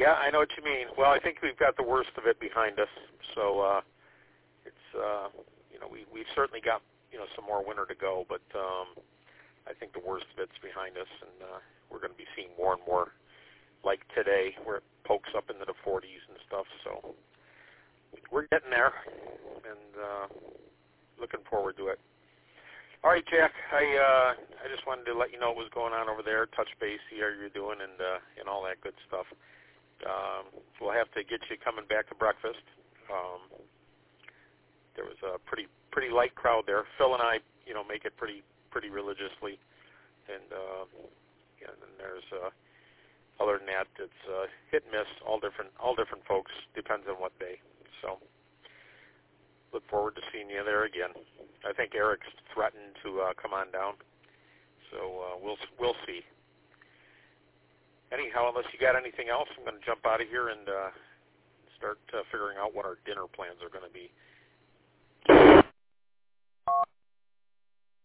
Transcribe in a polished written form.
Yeah, I know what you mean. Well, I think we've got the worst of it behind us. So it's we've certainly got some more winter to go, but I think the worst of it's behind us, and we're going to be seeing more and more like today, where it pokes up into the 40s and stuff. So we're getting there, and looking forward to it. All right, Jack. I just wanted to let you know what was going on over there, touch base, see how you're doing, and all that good stuff. We'll have to get you coming back to breakfast. There was a pretty light crowd there. Phil and I, make it pretty religiously, and then there's other than that, it's hit and miss. All different folks. Depends on what day. So look forward to seeing you there again. I think Eric's threatened to come on down, so we'll see. Anyhow, unless you got anything else, I'm going to jump out of here and start figuring out what our dinner plans are going to be.